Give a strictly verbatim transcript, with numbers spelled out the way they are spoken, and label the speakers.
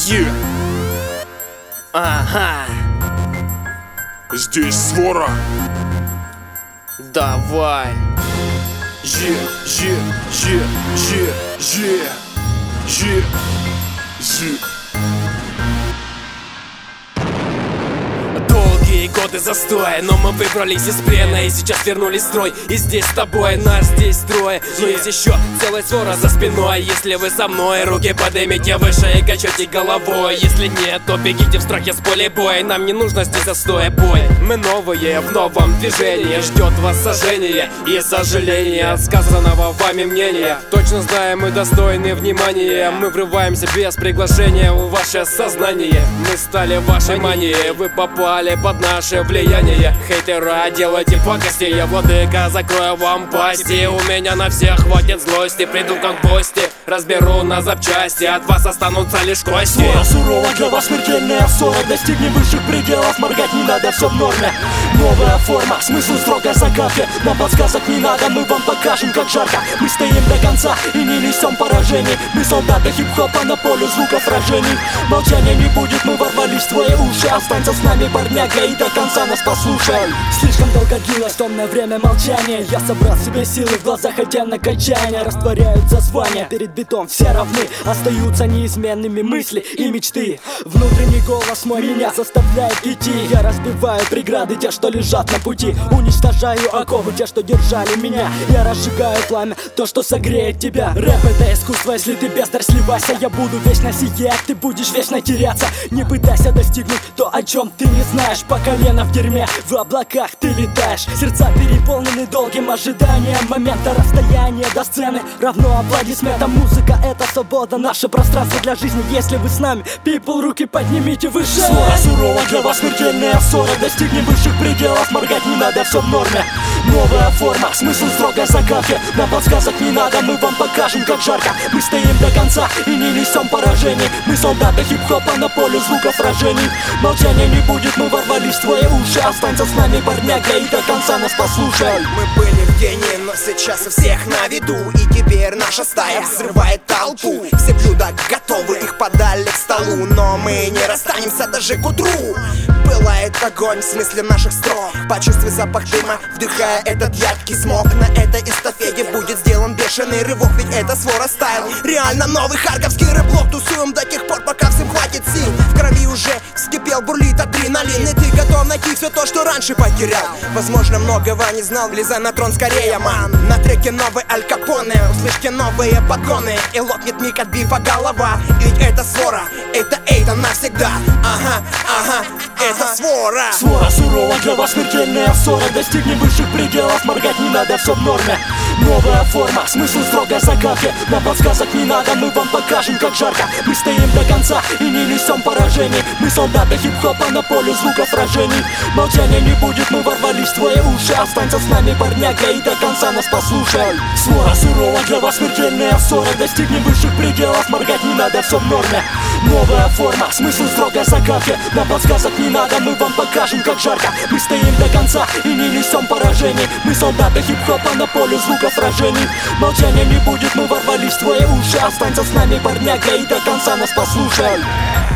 Speaker 1: Yeah. Ага.
Speaker 2: Здесь свора.
Speaker 1: Давай.
Speaker 2: Е, е, е, е, е, е, е.
Speaker 1: Долгие годы застоя, но мы выбрались из плена и сейчас вернулись в строй. И здесь с тобой, нас здесь трое, но есть еще целая свора за спиной. Если вы со мной, руки поднимите выше и качайте головой. Если нет, то бегите в страхе с поля боя. Нам не нужно здесь застоя бой. Мы новые в новом движении, ждет вас сожжение и сожаление от сказанного вами мнения. Точно знаем, мы достойны внимания. Мы врываемся без приглашения в ваше сознание. Мы стали вашей манией, вы попали под наше влияние. Хейтера, делайте пакости, я владыка, закрою вам пасти. У меня на всех хватит злости, приду как в гости, разберу на запчасти, от вас останутся лишь кости.
Speaker 3: Свора сурова, для вас смертельная ссора. Достигнем высших пределов, моргать не надо, все в норме. Новая форма, смысл строгой загадки. Нам подсказок не надо, мы вам покажем, как жарко. Мы стоим до конца и не несем поражений. Мы солдаты хип-хопа на поле звуков сражений. Молчания не будет, мы ворвались в твои уши. Останься с нами, парняга, и до конца нас послушай. Слишком долго длилось темное время молчания. Я собрал себе силы, в глазах оттенок отчаяния. Растворяются звания, перед битом все равны. Остаются неизменными мысли и мечты. Внутренний голос мой меня заставляет идти. Я разбиваю преграды, те, что лежат на пути. Уничтожаю оковы, те, что держали меня. Я разжигаю пламя, то, что согреет тебя. Рэп — это искусство, если ты бездарь, сливайся. Я буду вечно сиять, ты будешь вечно теряться. Не пытайся достигнуть то, о чем ты не знаешь. По колено в дерьме, в облаках ты летаешь. Сердца переполнены долгим ожиданием момента. Расстояние до сцены равно аплодисментам. Музыка — это свобода, наше пространство для жизни. Если вы с нами, people, руки поднимите выше. Свора сурова, для вас смертельная ссора. Достигнем высших пределов, моргать не надо, все в норме. Новая форма, смысл строгой загадки. Нам подсказок не надо, мы вам покажем, как жарко. Мы стоим до конца и не несем поражений. Мы солдаты хип-хопа на поле звуков сражений. Молчания не будет, мы ворвались в твои уши. Останься с нами, парняга, и до конца нас послушай.
Speaker 4: Мы были в тени, но сейчас у всех на виду. И теперь наша стая взрывает толпу. Все блюда готовы, их подали к столу. Но мы не расстанемся даже к утру. Пылает огонь в смысле наших строк. Почувствуй запах дыма, вдыхая этот яркий смог. На этой эстафете будет сделан бешеный рывок. Ведь это свора стайл, реально новый харьковский рэп-блок. Тусуем до тех пор, пока всем хватит сил. В крови уже вскипел, бурлит адреналин. И ты готов найти все то, что раньше потерял. Возможно, многого не знал, влезай на трон скорее, ман. На треке новый Аль Капоне, услышьте новые патроны. И лопнет миг от бифа голова. Ведь это свора, это Эйтан навсегда. Ага, ага, это свора.
Speaker 3: Свора сурова, для вас смертельная ссора. Достигнем высших пределов, моргать не надо, все в норме. Новая форма, смысл строгой загадки. Нам подсказок не надо, мы вам покажем, как жарко. Мы стоим до конца и не несем поражений. Мы солдаты хип-хопа на поле звуков сражений. Молчания не будет, мы ворвались в твои уши. Останься с нами, парняга, и до конца нас послушай. Свора сурова, для вас смертельная ссора. Достигнем высших пределов, моргать не надо, все в норме. Новая форма, смысл строгой загадки. Нам подсказок не надо, мы вам покажем, как жарко. Мы стоим до конца и не несем поражений. Мы солдаты хип-хопа на поле звуков сражений. Молчания не будет, мы ворвались в твои уши. Останься с нами, парняга, и до конца нас послушай.